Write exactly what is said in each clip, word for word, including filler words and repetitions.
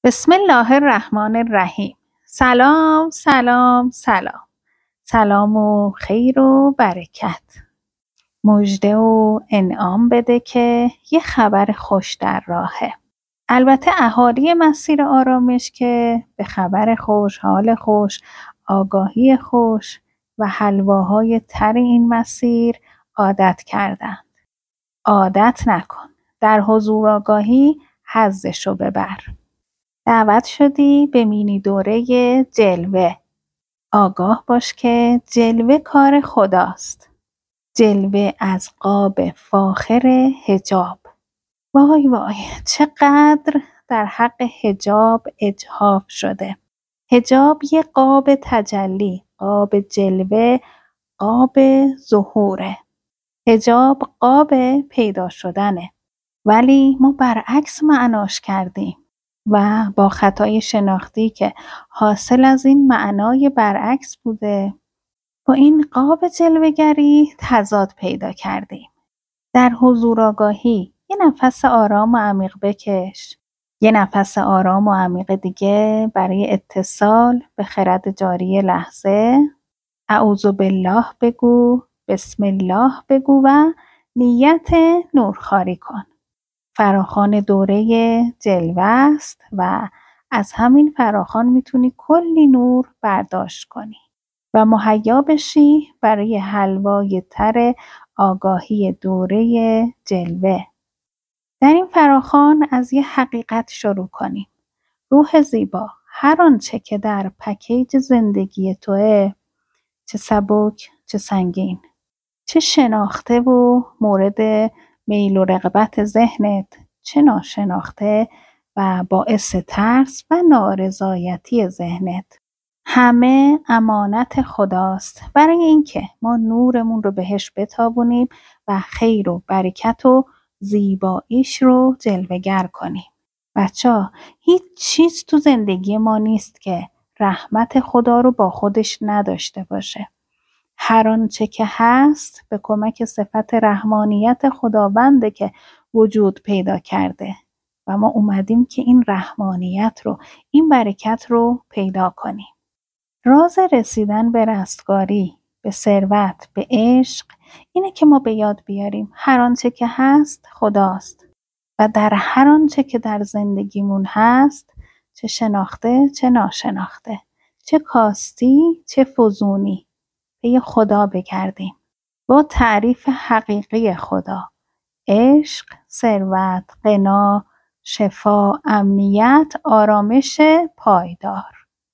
بسم الله الرحمن الرحیم. سلام سلام سلام. سلام و خیر و برکت. مژده و انعام بده که یه خبر خوش در راهه. البته اهالی مسیر آرامش که به خبر خوش، حال خوش، آگاهی خوش و حلواهای تر این مسیر عادت کردند. عادت نکن. در حضور آگاهی حظشو ببر. دعوت شدی به مینی دوره جلوه. آگاه باش که جلوه کار خداست. جلوه از قاب فاخر حجاب. وای وای چقدر در حق حجاب اجحاف شده. حجاب یه قاب تجلی، قاب جلوه، قاب ظهوره. حجاب قاب پیدا شدنه. ولی ما برعکس معناش کردیم و با خطای شناختی که حاصل از این معنای برعکس بوده با این قاب جلوه‌گری تضاد پیدا کردیم. در حضور آگاهی یه نفس آرام و عمیق بکش. یه نفس آرام و عمیق دیگه برای اتصال به خرد جاری لحظه. اعوذ بالله بگو، بسم الله بگو و نیت نورخواری کن. فراخوان دوره جلوه است و از همین فراخوان میتونی کلی نور برداشت کنی و مهیا بشی برای حلوای تر آگاهی دوره جلوه. در این فراخوان از یه حقیقت شروع کنیم. روح زیبا، هر آنچه که در پکیج زندگی توه، چه سبک چه سنگین، چه شناخته و مورد میل و رغبت ذهنت، چه ناشناخته و باعث ترس و نارضایتی ذهنت، همه امانت خداست برای اینکه ما نورمون رو بهش بتابونیم و خیر و برکت و زیباییش رو جلوه‌گر کنیم. بچه‌ها هیچ چیز تو زندگی ما نیست که رحمت خدا رو با خودش نداشته باشه. هر آنچه که هست به کمک صفت رحمانیت خداونده که وجود پیدا کرده و ما اومدیم که این رحمانیت رو، این برکت رو پیدا کنیم. راز رسیدن به رستگاری، به ثروت، به عشق اینه که ما به یاد بیاریم هر آنچه که هست خداست و در هر آنچه که در زندگیمون هست، چه شناخته چه ناشناخته، چه کاستی چه فزونی، به خدا بگردیم با تعریف حقیقی خدا: عشق، ثروت، غنا، شفا، امنیت، آرامش پایدار.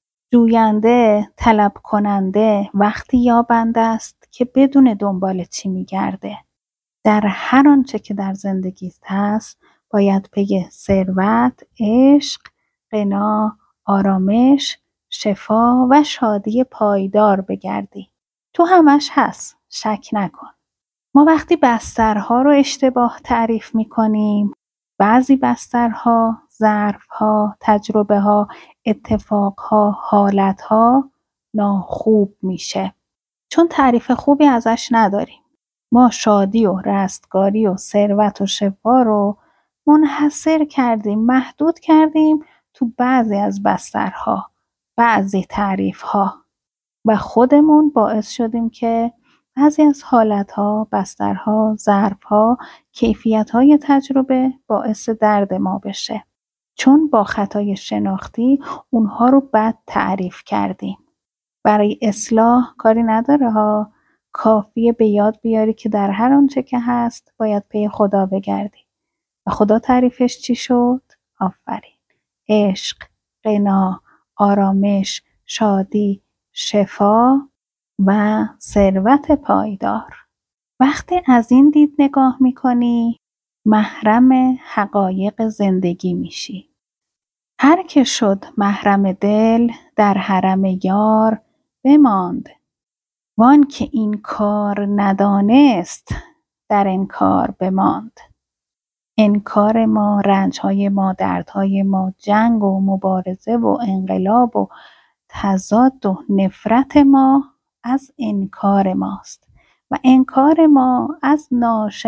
جوینده، طلب کننده وقتی یابنده است که بدون دنبال چی میگرده. در هر آنچه که در زندگیت هست باید پی ثروت، عشق، غنا، آرامش، شفا و شادی پایدار بگردی. تو همش هست، شک نکن. ما وقتی بسترها رو اشتباه تعریف میکنیم، بعضی بسترها، ظرفها، تجربهها، اتفاقها، حالتها ناخوب میشه. چون تعریف خوبی ازش نداریم. ما شادی و رستگاری و ثروت و شفا رو منحصر کردیم، محدود کردیم تو بعضی از بسترها، بعضی تعریفها و خودمون باعث شدیم که بعضی از حالتها، بسترها، ظرفها، کیفیتهای تجربه باعث درد ما بشه. چون با خطای شناختی اونها رو بد تعریف کردیم. برای اصلاح کاری نداره ها، کافیه به یاد بیاری که در هر آنچه که هست باید پی خدا بگردی. و خدا تعریفش چی شد؟ آفرین. عشق، غنا، آرامش، شادی، شفا و ثروت پایدار. وقتی از این دید نگاه میکنی محرم حقایق زندگی میشی. هر که شد محرم دل در حرم یار بماند، وان که این کار ندانست در انکار بماند. انکار ما، رنجهای ما، دردهای ما، جنگ و مبارزه و انقلاب و تضاد و نفرت ما از انکار ماست و انکار ما از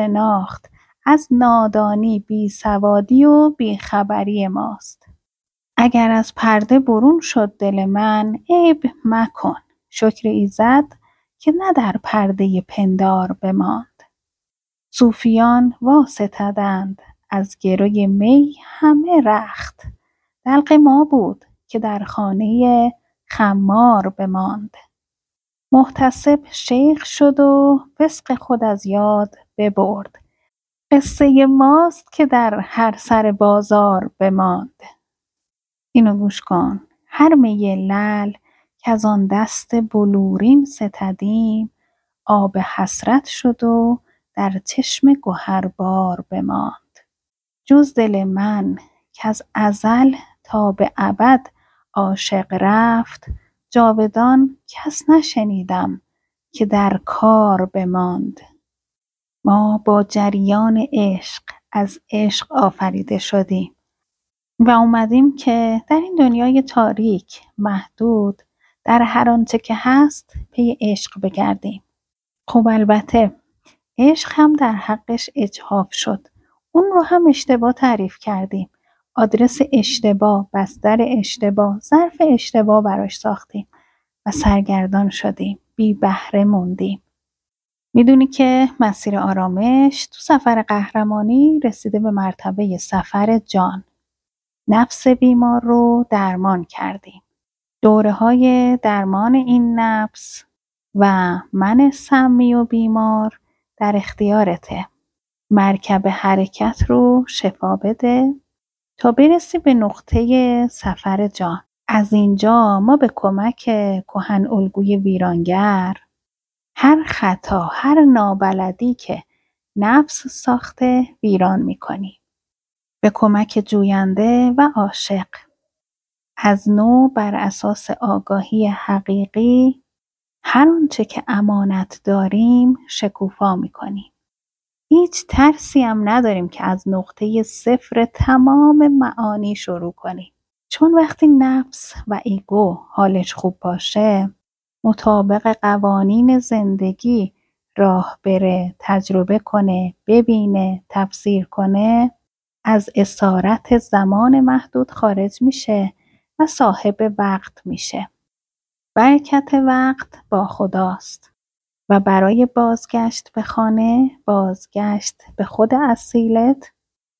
ناشناخت، از نادانی، بیسوادی و بیخبری ماست. اگر از پرده برون شد دل من، عیب مکن. شکر ایزد که نه در پرده پندار بماند. صوفیان واستدند از گروی می همه رخت. دلق ما بود که در خانه خمار بماند. محتسب شیخ شد و فسق خود از یاد ببرد. قصه ماست که در هر سر بازار بماند. اینو گوش کن. هر می لعل که از آن دست بلورین ستدیم، آب حسرت شد و در چشم گهربار بماند. جز دل من که از ازل تا به ابد عاشق رفت، جاودان کس نشنیدم که در کار بماند. ما با جریان عشق از عشق آفریده شدیم و اومدیم که در این دنیای تاریک محدود در هر آنچه که هست پی عشق بگردیم. خب البته عشق هم در حقش اجحاف شد. اون رو هم اشتباه تعریف کردیم. آدرس اشتباه، بستر اشتباه، ظرف اشتباه براش ساختیم و سرگردان شدیم. بی بهره موندیم. میدونی که مسیر آرامش تو سفر قهرمانی رسیده به مرتبه سفر جان. نفس بیمار رو درمان کردیم. دوره های درمان این نفس و من سمی و بیمار در اختیارته. مرکب حرکت رو شفا بده تا برسی به نقطه سفر جان. از اینجا ما به کمک کهن الگوی ویرانگر هر خطا، هر نابلدی که نفس ساخته ویران میکنیم. به کمک جوینده و عاشق از نو بر اساس آگاهی حقیقی هر آنچه که امانت داریم شکوفا میکنیم. هیچ ترسی هم نداریم که از نقطه صفر تمام معانی شروع کنیم. چون وقتی نفس و ایگو حالش خوب باشه، مطابق قوانین زندگی راه بره، تجربه کنه، ببینه، تفسیر کنه، از اسارت زمان محدود خارج میشه و صاحب وقت میشه. برکت وقت با خداست و برای بازگشت به خانه، بازگشت به خود اصیلت،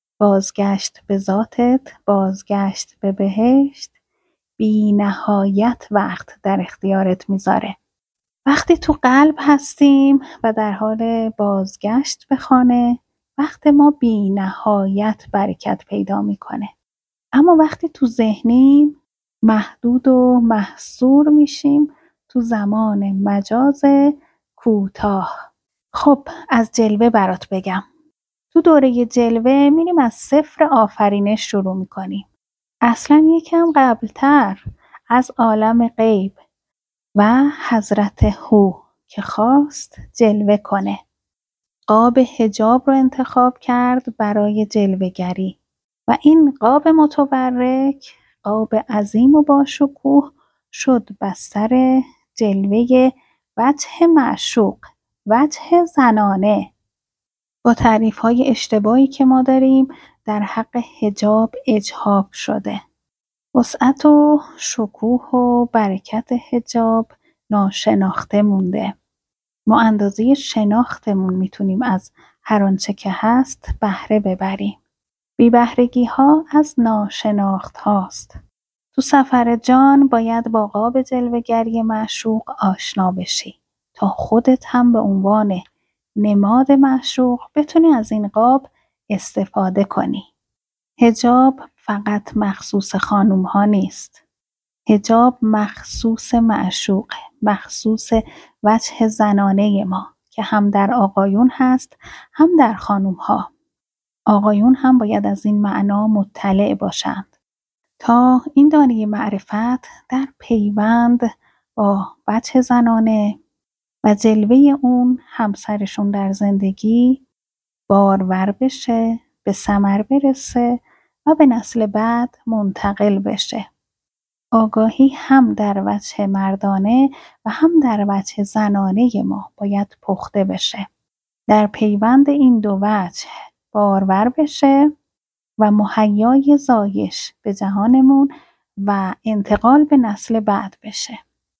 بازگشت به ذاتت، بازگشت به بهشت، بی نهایت وقت در اختیارت میذاره. وقتی تو قلب هستیم و در حال بازگشت به خانه، وقت ما بی نهایت برکت پیدا میکنه. اما وقتی تو ذهنیم محدود و محصور میشیم تو زمان مجاز کوتاه. خب از جلوه برات بگم. تو دوره جلوه میریم از صفر آفرینش شروع میکنیم. اصلا یکم قبلتر از عالم غیب و حضرت هو که خواست جلوه کنه. قاب حجاب رو انتخاب کرد برای جلوه‌گری و این قاب متبرک، قاب عظیم و باشکوه شد بستر جلوه وجه معشوق، وجه زنانه. با تعریف‌های اشتباهی که ما داریم در حق حجاب اجحاف شده. وسعت و شکوه و برکت حجاب ناشناخته مونده. ما اندازه شناختمون میتونیم از هر آنچه که هست بهره ببریم. بی بهرگی ها از ناشناخت هاست. تو سفر جان باید با قاب جلوه‌گری معشوق آشنا بشی تا خودت هم به عنوان نماد معشوق بتونی از این قاب استفاده کنی. حجاب فقط مخصوص خانوم ها نیست. حجاب مخصوص معشوقه، مخصوص وجه زنانه ما که هم در آقایون هست هم در خانوم ها. آقایون هم باید از این معنا مطلع باشند تا این دانه معرفت در پیوند با وجه زنانه و جلوه اون همسرشون در زندگی بارور بشه، به ثمر برسه و به نسل بعد منتقل بشه. آگاهی هم در وجه مردانه و هم در وجه زنانه ما باید پخته بشه. در پیوند این دو وجه بارور بشه و مهیای زایش به جهانمون و انتقال به نسل بعد بشه.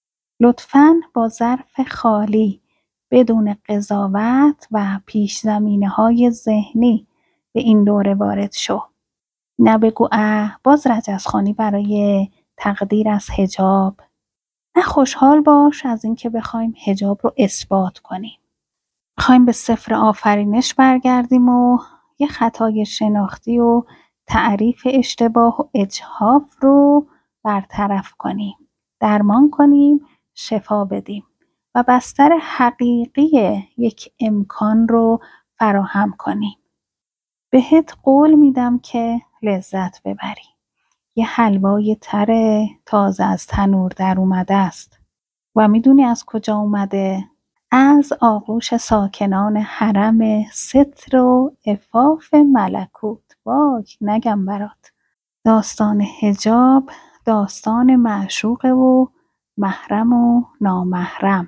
لطفاً با ظرف خالی بدون قضاوت و پیش زمینه های ذهنی به این دوره وارد شو. نه بگو اه باز رجزخوانی برای تقدیر از حجاب. نه خوشحال باش از اینکه بخوایم حجاب رو اثبات کنیم. بخوایم به صفر آفرینش برگردیم و یه خطای شناختی و تعریف اشتباه و اجحاف رو برطرف کنیم. درمان کنیم، شفا بدیم و بستر حقیقی یک امکان رو فراهم کنیم. بهت قول میدم که لذت ببری. یه حلوای تر تازه از تنور در اومده است. و میدونی از کجا اومده؟ از آغوش ساکنان حرم ستر و عفاف ملکوت. وای نگم برات. داستان حجاب داستان معشوقه و محرم و نامحرم.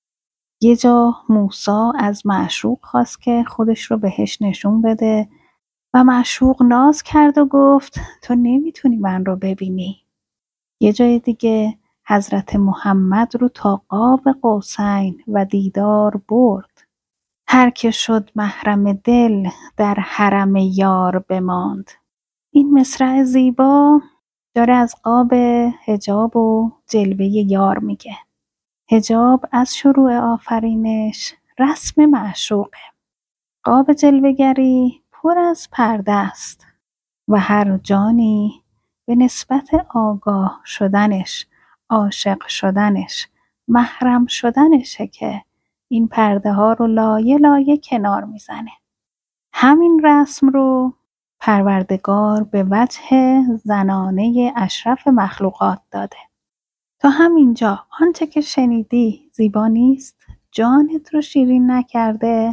یه جا موسی از معشوق خواست که خودش رو بهش نشون بده و معشوق ناز کرد و گفت تو نمیتونی من رو ببینی. یه جای دیگه حضرت محمد رو تا قاب قوسین و دیدار برد. هر که شد محرم دل در حرم یار بماند. این مصرع زیبا داره از قاب حجاب و جلوه یار میگه. حجاب از شروع آفرینش رسم معشوقه. قاب جلوه‌گری پر از پرده است و هر جانی به نسبت آگاه شدنش، عاشق شدنش، محرم شدنشه که این پرده ها رو لایه لایه کنار میزنه. همین رسم رو پروردگار به وجه زنانه اشرف مخلوقات داده. تا همینجا آنچه که شنیدی زیبا نیست؟ جانت رو شیرین نکرده؟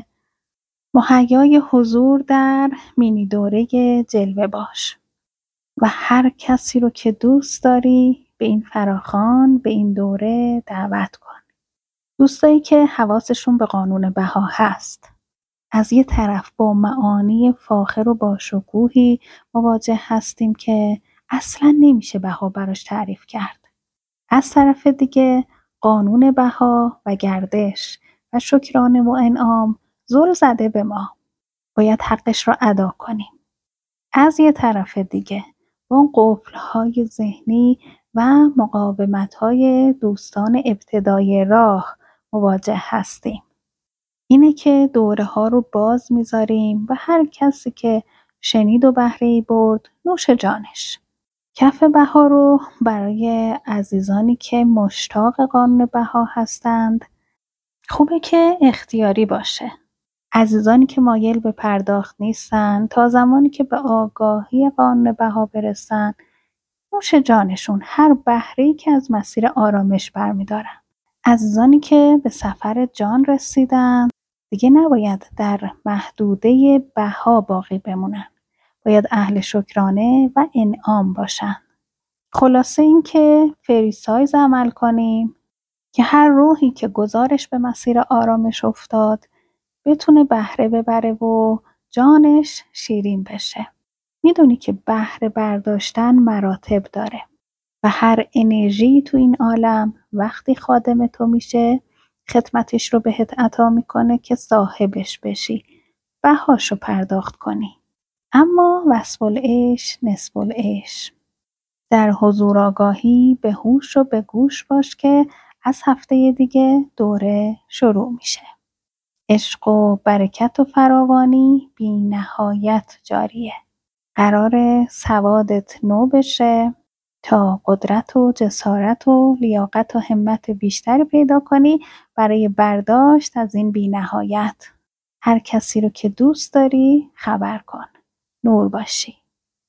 مهیای حضور در مینی دوره جلوه باش و هر کسی رو که دوست داری به این فراخوان، به این دوره دعوت کن. دوستایی که حواسشون به قانون بها هست. از یه طرف با معانی فاخر و باشکوهی مواجه هستیم که اصلا نمیشه بها براش تعریف کرد. از طرف دیگه قانون بها و گردش و شکرانه و انعام زل زده به ما. باید حقش را ادا کنیم. از یه طرف دیگه با اون قفل‌های ذهنی و مقاومت‌های دوستان ابتدای راه مواجه هستیم. اینه که دوره ها رو باز میذاریم و هر کسی که شنید و بهره‌ای برد نوش جانش. کف بها رو برای عزیزانی که مشتاق قانون بها هستند خوبه که اختیاری باشه. عزیزانی که مایل به پرداخت نیستن تا زمانی که به آگاهی قانون بها برسن نوش جانشون هر بهره‌ای که از مسیر آرامش برمیدارن. عزیزانی که به سفر جان رسیدن دیگه نباید در محدوده بها باقی بمونن. باید اهل شکرانه و انعام باشن. خلاصه این که فری سایز عمل کنیم که هر روحی که گزارش به مسیر آرامش افتاد بتونه بهره ببره و جانش شیرین بشه. میدونی که بهره برداشتن مراتب داره و هر انرژی تو این عالم وقتی خادم تو میشه خدمتش رو بهت عطا میکنه که صاحبش بشی، بهاشو پرداخت کنی. اما وصف العیش نصف العیش. در حضور آگاهی به هوش و به گوش باش که از هفته دیگه دوره شروع میشه. عشق و برکت و فراوانی بی نهایت جاریه. قراره سوادت نو بشه تا قدرت و جسارت و لیاقت و همت بیشتری پیدا کنی برای برداشت از این بی نهایت. هر کسی رو که دوست داری خبر کن. نور باشی.